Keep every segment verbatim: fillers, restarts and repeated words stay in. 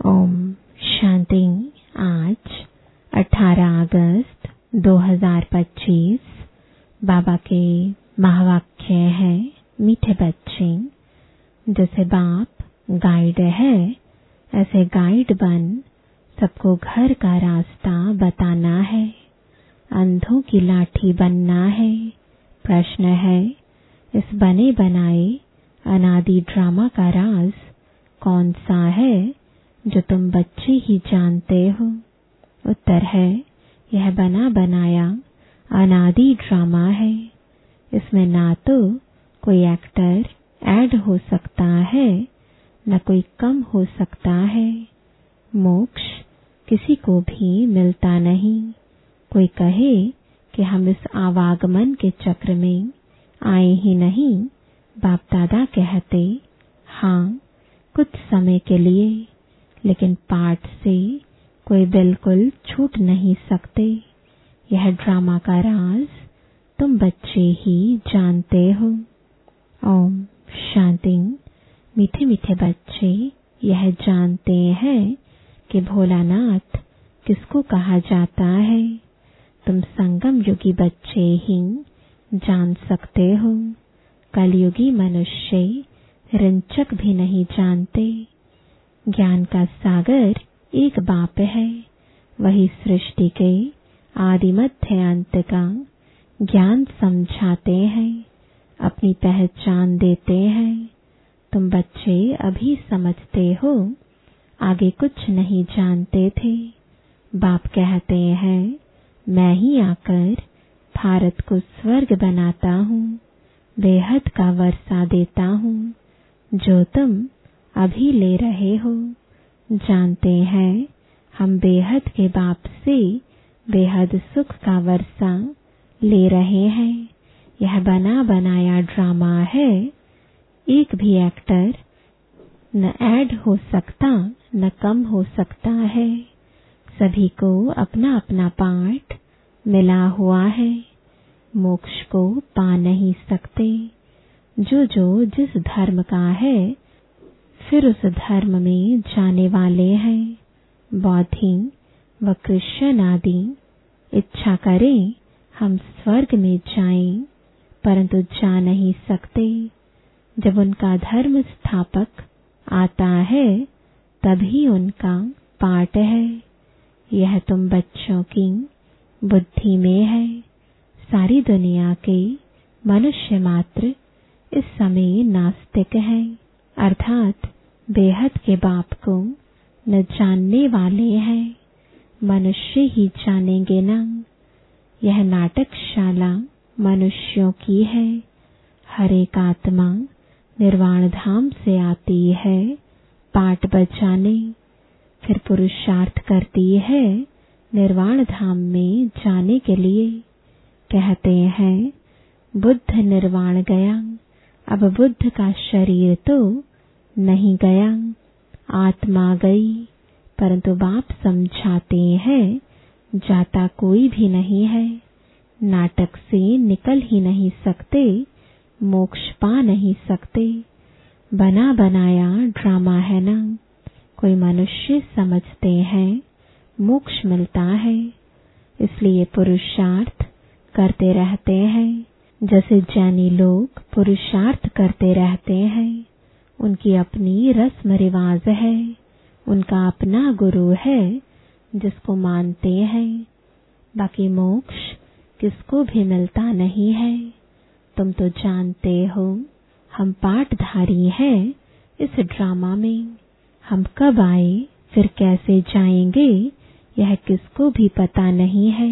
ओम शांति। आज अठारह अगस्त दो हज़ार पच्चीस बाबा के महावाक्य है, मीठे बच्चे, जैसे बाप गाइड है ऐसे गाइड बन सबको घर का रास्ता बताना है। अंधों की लाठी बनना है। प्रश्न है, इस बने बनाए अनादि ड्रामा का राज कौन सा है जो तुम बच्चे ही जानते हो? उत्तर है, यह बना बनाया अनादि ड्रामा है। इसमें ना तो कोई एक्टर ऐड हो सकता है, न कोई कम हो सकता है। मोक्ष किसी को भी मिलता नहीं। कोई कहे कि हम इस आवागमन के चक्र में आए ही नहीं। बाप दादा कहते, हाँ कुछ समय के लिए, लेकिन पाठ से कोई बिल्कुल छूट नहीं सकते। यह ड्रामा का राज तुम बच्चे ही जानते हो। ओम शांति। मीठे मीठे बच्चे यह जानते हैं कि भोलानाथ किसको कहा जाता है। तुम संगम युगी बच्चे ही जान सकते हो। कलयुगी मनुष्य रंचक भी नहीं जानते। ज्ञान का सागर एक बाप है, वही सृष्टि के आदि मध्य अंत का ज्ञान समझाते हैं, अपनी पहचान देते हैं। तुम बच्चे अभी समझते हो, आगे कुछ नहीं जानते थे। बाप कहते हैं, मैं ही आकर भारत को स्वर्ग बनाता हूँ, बेहद का वर्षा देता हूँ, जो तुम अभी ले रहे हो। जानते हैं हम बेहद के बाप से बेहद सुख का वर्षा ले रहे हैं। यह बना बनाया ड्रामा है। एक भी एक्टर न ऐड हो सकता न कम हो सकता है। सभी को अपना अपना पार्ट मिला हुआ है। मोक्ष को पा नहीं सकते। जो जो जिस धर्म का है फिर उस धर्म में जाने वाले हैं। बौद्धि व क्रिश्चियन आदि इच्छा करें हम स्वर्ग में जाएं, परंतु जा नहीं सकते। जब उनका धर्म स्थापक आता है तभी उनका पाठ है। यह तुम बच्चों की बुद्धि में है। सारी दुनिया के मनुष्य मात्र इस समय नास्तिक हैं, अर्थात बेहद के बाप को न जानने वाले हैं। मनुष्य ही जानेंगे ना। यह नाटकशाला मनुष्यों की है। हर एक आत्मा निर्वाण धाम से आती है पाठ बजाने, फिर पुरुषार्थ करती है निर्वाण धाम में जाने के लिए। कहते हैं, बुद्ध निर्वाण गया, अब बुद्ध का शरीर तो नहीं गया, आत्मा गई। परंतु बाप समझाते हैं, जाता कोई भी नहीं है। नाटक से निकल ही नहीं सकते, मोक्ष पा नहीं सकते। बना बनाया ड्रामा है ना। कोई मनुष्य समझते हैं मोक्ष मिलता है, इसलिए पुरुषार्थ करते रहते हैं। जैसे जैनी लोग पुरुषार्थ करते रहते हैं। उनकी अपनी रस्म रिवाज है, उनका अपना गुरु है जिसको मानते हैं। बाकी मोक्ष किसको भी मिलता नहीं है। तुम तो जानते हो हम पाठधारी हैं इस ड्रामा में। हम कब आए फिर कैसे जाएंगे यह किसको भी पता नहीं है।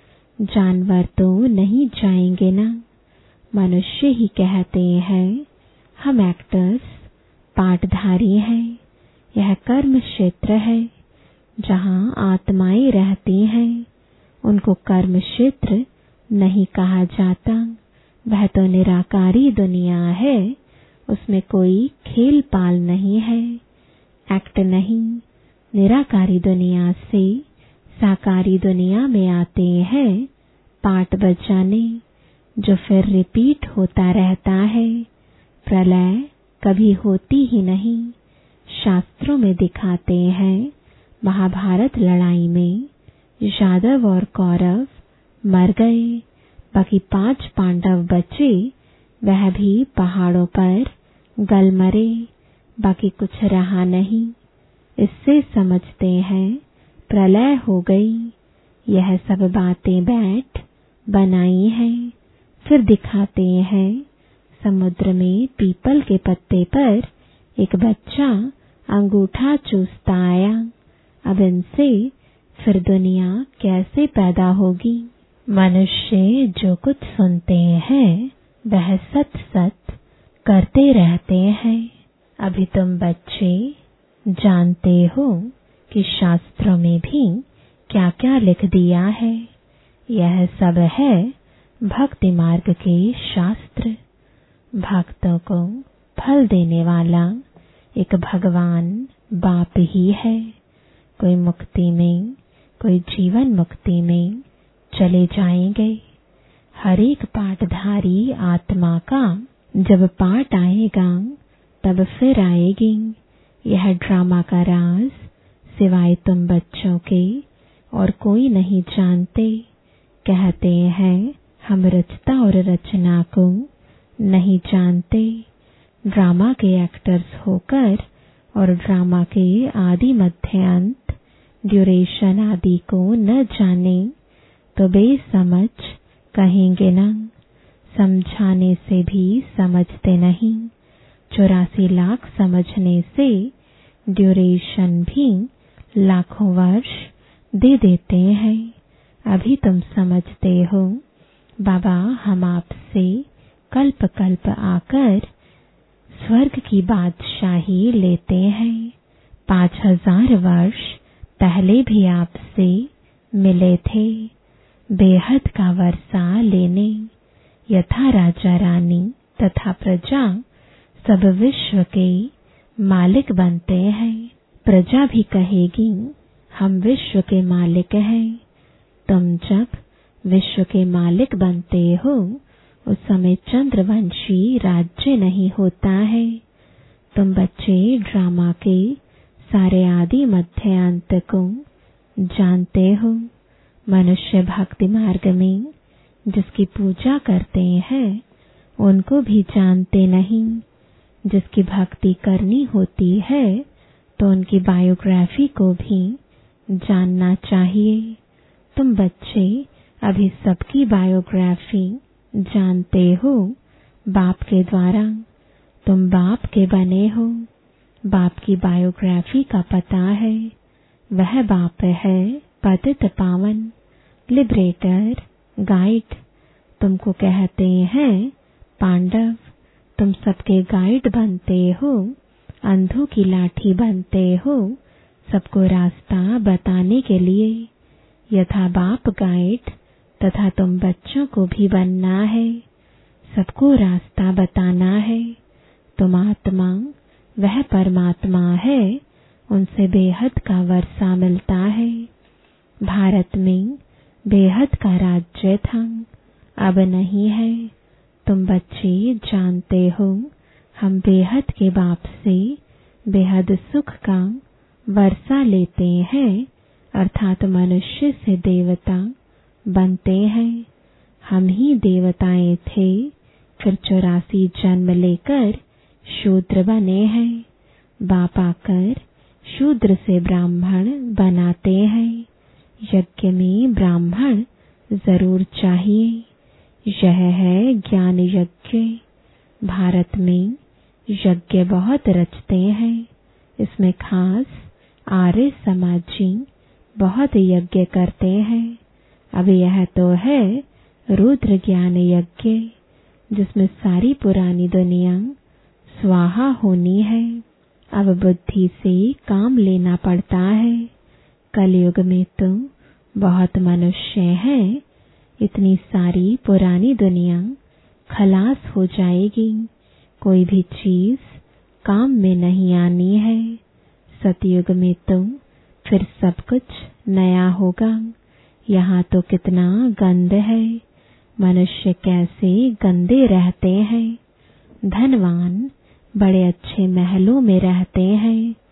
जानवर तो नहीं जाएंगे ना। मनुष्य ही कहते हैं हम एक्टर्स पाठधारी हैं। यह कर्म क्षेत्र है जहाँ आत्माएं रहती हैं। उनको कर्म क्षेत्र नहीं कहा जाता। वह तो निराकारी दुनिया है, उसमें कोई खेल पाल नहीं है, एक्ट नहीं। निराकारी दुनिया से साकारी दुनिया में आते हैं पाठ बजाने, जो फिर रिपीट होता रहता है। प्रलय कभी होती ही नहीं। शास्त्रों में दिखाते हैं, महाभारत लड़ाई में यादव और कौरव मर गए, बाकी पांच पांडव बचे, वह भी पहाड़ों पर गल मरे, बाकी कुछ रहा नहीं। इससे समझते हैं प्रलय हो गई। यह सब बातें बैठ बनाई हैं। फिर दिखाते हैं समुद्र में पीपल के पत्ते पर एक बच्चा अंगूठा चूसता आया। अब इनसे फिर दुनिया कैसे पैदा होगी? मनुष्य जो कुछ सुनते हैं वह सत सत करते रहते हैं। अभी तुम बच्चे जानते हो कि शास्त्रों में भी क्या क्या लिख दिया है। यह सब है भक्ति मार्ग के शास्त्र। भक्तों को फल देने वाला एक भगवान बाप ही है। कोई मुक्ति में, कोई जीवन मुक्ति में चले जाएंगे। हर एक पाठधारी आत्मा का जब पाठ आएगा तब फिर आएगी। यह ड्रामा का राज सिवाय तुम बच्चों के और कोई नहीं जानते। कहते हैं हम रचता और रचना को नहीं जानते। ड्रामा के एक्टर्स होकर और ड्रामा के आदि मध्य अंत ड्यूरेशन आदि को न जाने तो बेसमझ कहेंगे न। समझाने से भी समझते नहीं। चौरासी लाख समझने से ड्यूरेशन भी लाखों वर्ष दे देते हैं। अभी तुम समझते हो बाबा हम आपसे कल्प कल्प आकर स्वर्ग की बादशाही लेते हैं। पांच हजार वर्ष पहले भी आपसे मिले थे बेहद का वर्षा लेने। यथा राजा रानी तथा प्रजा सब विश्व के मालिक बनते हैं। प्रजा भी कहेगी हम विश्व के मालिक हैं। तुम जब विश्व के मालिक बनते हो उस समय चंद्रवंशी राज्य नहीं होता है। तुम बच्चे ड्रामा के सारे आदि मध्य अंत को जानते हो। मनुष्य भक्ति मार्ग में जिसकी पूजा करते हैं उनको भी जानते नहीं। जिसकी भक्ति करनी होती है तो उनकी बायोग्राफी को भी जानना चाहिए। तुम बच्चे अभी सबकी बायोग्राफी जानते हो बाप के द्वारा। तुम बाप के बने हो। बाप की बायोग्राफी का पता है। वह बाप है पतित पावन, लिबरेटर, गाइड। तुमको कहते हैं पांडव। तुम सबके गाइड बनते हो, अंधों की लाठी बनते हो, सबको रास्ता बताने के लिए। यथा बाप गाइड तथा तुम बच्चों को भी बनना है, सबको रास्ता बताना है। तुम आत्मा वह परमात्मा है, उनसे बेहद का वर्षा मिलता है। भारत में बेहद का राज्य था, अब नहीं है। तुम बच्चे जानते हो हम बेहद के बाप से बेहद सुख का वर्षा लेते हैं, अर्थात मनुष्य से देवता बनते हैं। हम ही देवताएं थे, फिर चौरासी जन्म लेकर शूद्र बने हैं। बाप आकर शूद्र से ब्राह्मण बनाते हैं। यज्ञ में ब्राह्मण जरूर चाहिए। यह है ज्ञान यज्ञ। भारत में यज्ञ बहुत रचते हैं। इसमें खास आर्य समाजी बहुत यज्ञ करते हैं। अब यह तो है रुद्र ज्ञान यज्ञ, जिसमें सारी पुरानी दुनिया स्वाहा होनी है। अब बुद्धि से काम लेना पड़ता है। कलयुग में तो बहुत मनुष्य हैं, इतनी सारी पुरानी दुनिया खलास हो जाएगी। कोई भी चीज काम में नहीं आनी है। सतयुग में तो फिर सब कुछ नया होगा। यहाँ तो कितना गंद है। मनुष्य कैसे गंदे रहते हैं। धनवान बड़े अच्छे महलों में रहते हैं,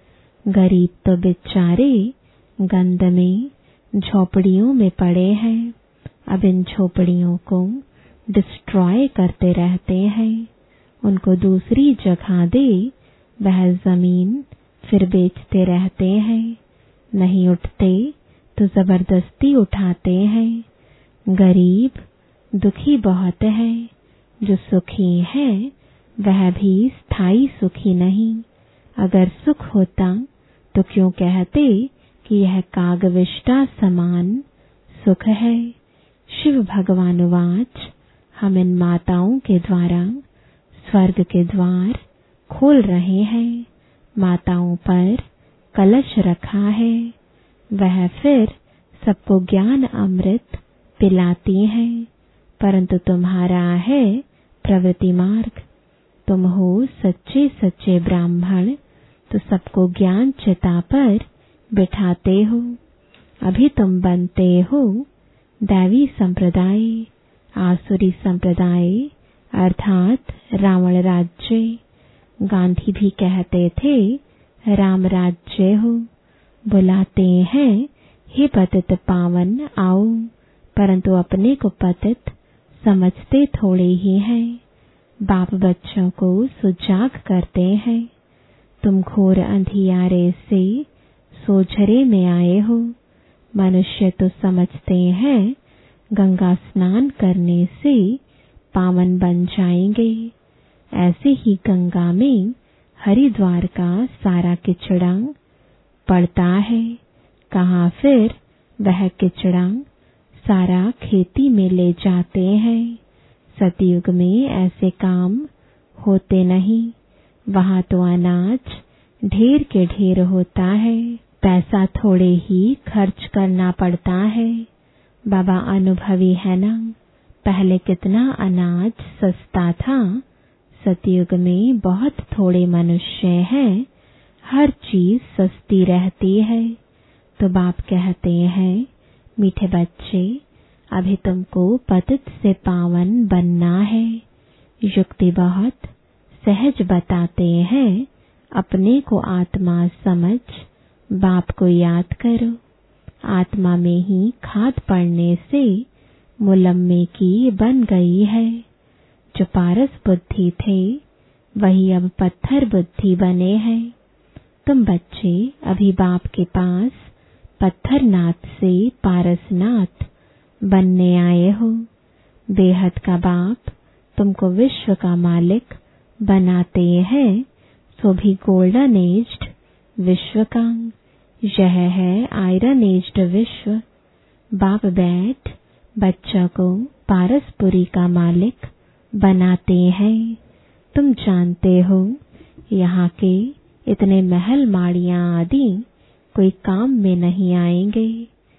गरीब तो बेचारे गंद में झोपड़ियों में पड़े हैं, अब इन झोपड़ियों को डिस्ट्रॉय करते रहते हैं। उनको दूसरी जगह दे, वह जमीन फिर बेचते रहते हैं। नहीं उठते तो जबरदस्ती उठाते हैं। गरीब दुखी बहुत है, जो सुखी है वह भी स्थायी सुखी नहीं। अगर सुख होता तो क्यों कहते कि यह कागविष्टा समान सुख है। शिव भगवान वाच, हम इन माताओं के द्वारा स्वर्ग के द्वार खोल रहे हैं। माताओं पर कलश रखा है, वह फिर सबको ज्ञान अमृत पिलाती हैं। परंतु तुम्हारा है प्रवृत्ति मार्ग, तुम हो सच्चे सच्चे ब्राह्मण, तो सबको ज्ञान चिता पर बिठाते हो। अभी तुम बनते हो दैवी संप्रदाय, आसुरी संप्रदाय अर्थात रावण राज्य। गांधी भी कहते थे राम राज्य हो। बुलाते हैं हे पतित पावन आओ, परंतु अपने को पतित समझते थोड़े ही हैं। बाप बच्चों को सुजाग करते हैं। तुम घोर अंधियारे से सोझरे में आए हो। मनुष्य तो समझते हैं गंगा स्नान करने से पावन बन जाएंगे। ऐसे ही गंगा में हरिद्वार का सारा किचड़ा पड़ता है। कहाँ फिर वह किचड़ा सारा खेती में ले जाते हैं। सतयुग में ऐसे काम होते नहीं। वहाँ तो अनाज ढेर के ढेर होता है, पैसा थोड़े ही खर्च करना पड़ता है। बाबा अनुभवी है ना, पहले कितना अनाज सस्ता था। सतयुग में बहुत थोड़े मनुष्य हैं, हर चीज सस्ती रहती है। तो बाप कहते हैं मीठे बच्चे, अभी तुमको पतित से पावन बनना है। युक्ति बहुत सहज बताते हैं, अपने को आत्मा समझ बाप को याद करो। आत्मा में ही खाद पड़ने से मुलम्मे की बन गई है। जो पारस बुद्धि थे वही अब पत्थर बुद्धि बने हैं। तुम बच्चे अभी बाप के पास पत्थरनाथ से पारसनाथ बनने आए हो। बेहद का बाप तुमको विश्व का मालिक बनाते हैं, सो भी गोल्डन एज्ड विश्व का। यह है आयरन एज्ड विश्व। बाप बैठ बच्चा को पारसपुरी का मालिक बनाते हैं। तुम जानते हो यहाँ के इतने महल माड़ियां आदि कोई काम में नहीं आएंगे,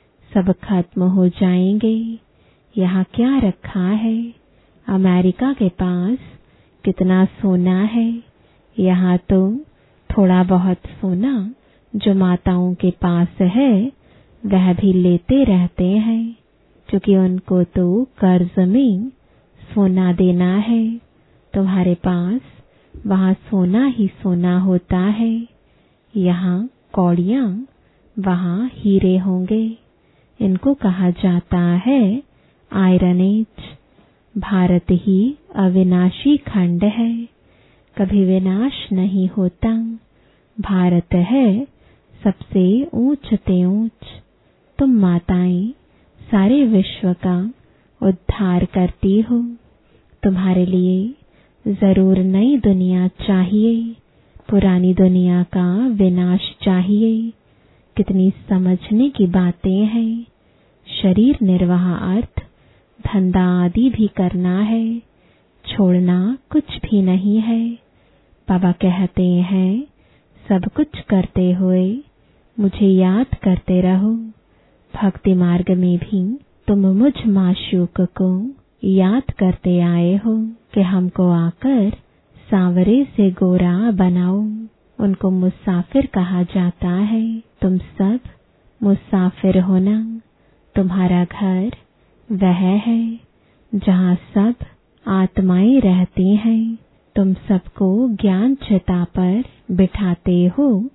सब खत्म हो जाएंगे। यहाँ क्या रखा है? अमेरिका के पास कितना सोना है। यहाँ तो थोड़ा बहुत सोना जो माताओं के पास है वह भी लेते रहते हैं, क्योंकि उनको तो कर्ज में सोना देना है। तुम्हारे पास वहाँ सोना ही सोना होता है। यहाँ कौड़ियाँ, वहाँ हीरे होंगे। इनको कहा जाता है आयरन एज। भारत ही अविनाशी खंड है, कभी विनाश नहीं होता। भारत है सबसे ऊंच ते ऊंच। तुम माताएं सारे विश्व का उद्धार करती हो। तुम्हारे लिए जरूर नई दुनिया चाहिए, पुरानी दुनिया का विनाश चाहिए। कितनी समझने की बातें हैं। शरीर निर्वाह अर्थ धंधा आदि भी करना है, छोड़ना कुछ भी नहीं है। बाबा कहते हैं सब कुछ करते हुए मुझे याद करते रहो। भक्ति मार्ग में भी तुम मुझ माशूक को याद करते आए हो कि हमको आकर सांवरे से गोरा बनाओ। उनको मुसाफिर कहा जाता है। तुम सब मुसाफिर हो ना। तुम्हारा घर वह है जहाँ सब आत्माएं रहती हैं। तुम सबको ज्ञान चिता पर बिठाते हो,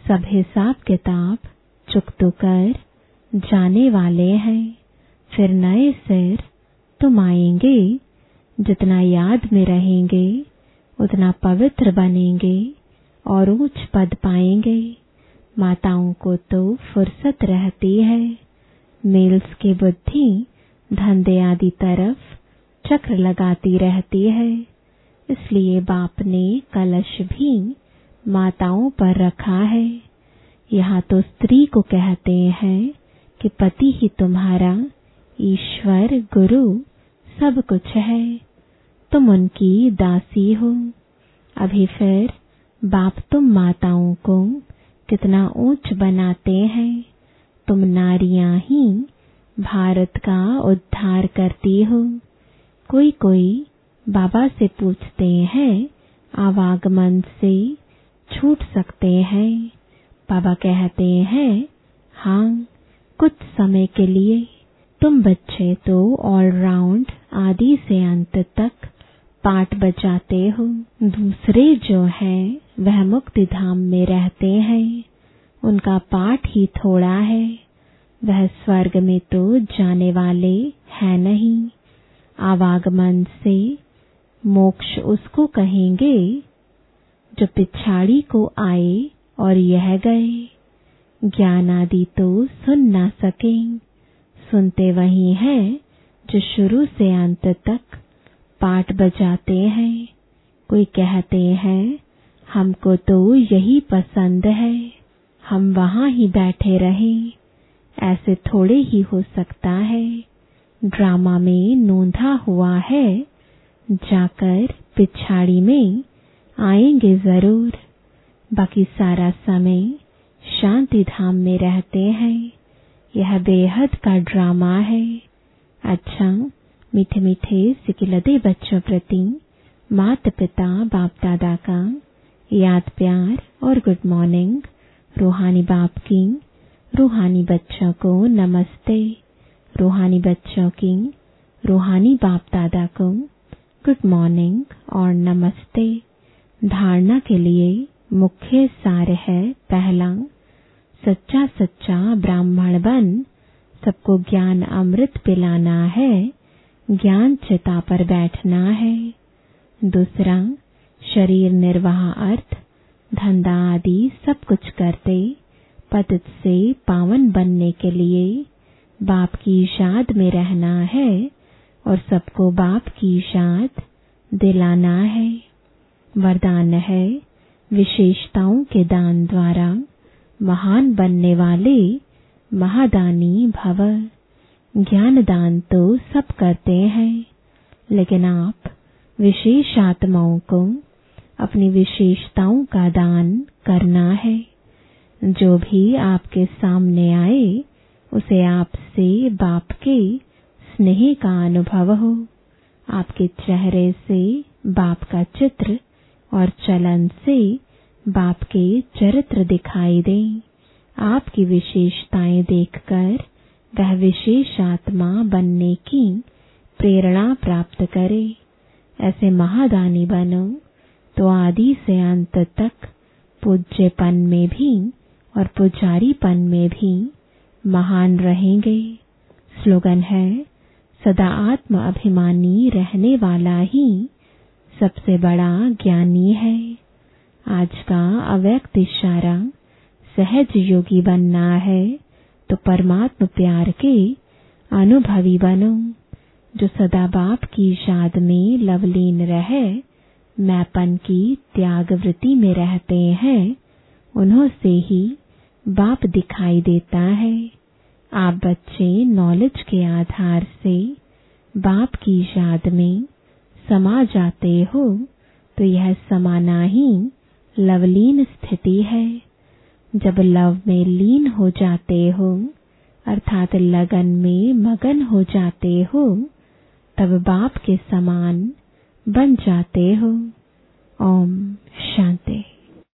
सब हिसाब किताब चुकतो कर जाने वाले हैं। फिर नए सिर तुम आएंगे। जितना याद में रहेंगे उतना पवित्र बनेंगे और ऊंच पद पाएंगे। माताओं को तो फुर्सत रहती है। मेल्स की बुद्धि धंधे आदि तरफ चक्र लगाती रहती है। इसलिए बाप ने कलश भी माताओं पर रखा है। यहाँ तो स्त्री को कहते हैं कि पति ही तुम्हारा ईश्वर गुरु सब कुछ है। तुम उनकी दासी हो। अभी फिर बाप तुम माताओं को कितना ऊंच बनाते हैं। तुम नारियां ही भारत का उद्धार करती हो। कोई कोई बाबा से पूछते हैं आवागमन से छूट सकते हैं। बाबा कहते हैं हाँ, कुछ समय के लिए। तुम बच्चे तो ऑलराउंड आदि से अंत तक पाठ बजाते हो। दूसरे जो हैं वह मुक्ति धाम में रहते हैं। उनका पाठ ही थोड़ा है। वह स्वर्ग में तो जाने वाले हैं नहीं। आवागमन से मोक्ष उसको कहेंगे जो पिछाड़ी को आए और यह गए। ज्ञान आदि तो सुन ना सके। सुनते वही हैं जो शुरू से अंत तक पाठ बजाते हैं। कोई कहते हैं हमको तो यही पसंद है, हम वहां ही बैठे रहें। ऐसे थोड़े ही हो सकता है। ड्रामा में नोंधा हुआ है, जाकर पिछाड़ी में आएंगे जरूर। बाकी सारा समय शांति धाम में रहते हैं। यह बेहद का ड्रामा है। अच्छा, मीठे मीठे सिकिलदे बच्चों प्रति माता पिता बाप दादा का याद प्यार और गुड मॉर्निंग। रूहानी बाप की रूहानी बच्चों को नमस्ते। रूहानी बच्चों की रूहानी बाप दादा को गुड मॉर्निंग और नमस्ते। धारणा के लिए मुख्य सार है पहला, सच्चा सच्चा ब्राह्मण बन सबको ज्ञान अमृत पिलाना है, ज्ञान चिता पर बैठना है। दूसरा, शरीर निर्वाह अर्थ धंधा आदि सब कुछ करते पतित से पावन बनने के लिए बाप की याद में रहना है और सबको बाप की याद दिलाना है। वरदान है विशेषताओं के दान द्वारा महान बनने वाले महादानी भव। ज्ञान दान तो सब करते हैं, लेकिन आप विशेष आत्माओं को अपनी विशेषताओं का दान करना है। जो भी आपके सामने आए उसे आपसे बाप के स्नेह का अनुभव हो। आपके चेहरे से बाप का चित्र और चलन से बाप के चरित्र दिखाई दे। आपकी विशेषताएं देखकर वह विशेष आत्मा बनने की प्रेरणा प्राप्त करे। ऐसे महादानी बनो तो आदि से अंत तक पूज्यपन में भी और पुजारीपन में भी महान रहेंगे। स्लोगन है, सदा आत्म अभिमानी रहने वाला ही सबसे बड़ा ज्ञानी है। आज का अव्यक्त इशारा, सहज योगी बनना है तो परमात्मा प्यार के अनुभवी बनो। जो सदा बाप की याद में लवलीन रहे, मैपन की त्याग वृत्ति में रहते हैं, उन्हों से ही बाप दिखाई देता है। आप बच्चे नॉलेज के आधार से बाप की याद में समा जाते हो तो यह समाना ही लवलीन स्थिति है। जब लव में लीन हो जाते हो अर्थात लगन में मगन हो जाते हो, तब बाप के समान बन जाते हो। ओम शांति।